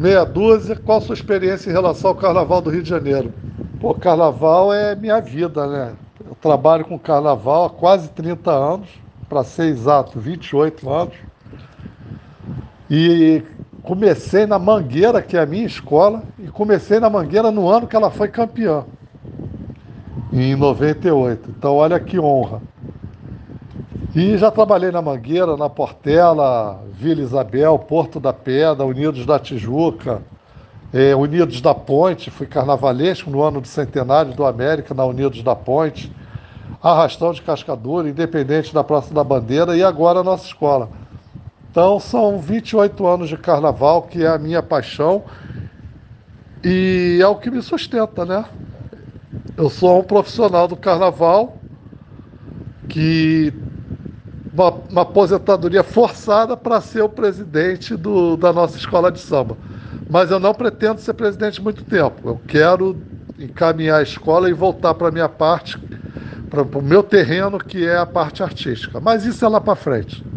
Meia dúzia. Qual a sua experiência em relação ao Carnaval do Rio de Janeiro? Pô, Carnaval é minha vida, né? Eu trabalho com Carnaval há quase 30 anos, para ser exato, 28 anos. E comecei na Mangueira, que é a minha escola, e comecei na Mangueira no ano que ela foi campeã, em 98. Então, olha que honra. E já trabalhei na Mangueira, na Portela, Vila Isabel, Porto da Pedra, Unidos da Tijuca, Unidos da Ponte, fui carnavalesco no ano do centenário do América, na Unidos da Ponte, Arrastão de Cascadura, Independente da Praça da Bandeira e agora a nossa escola. Então são 28 anos de carnaval, que é a minha paixão e é o que me sustenta, né? Eu sou um profissional do carnaval que uma aposentadoria forçada para ser o presidente da nossa escola de samba. Mas eu não pretendo ser presidente muito tempo. Eu quero encaminhar a escola e voltar para a minha parte, para o meu terreno, que é a parte artística. Mas isso é lá para frente.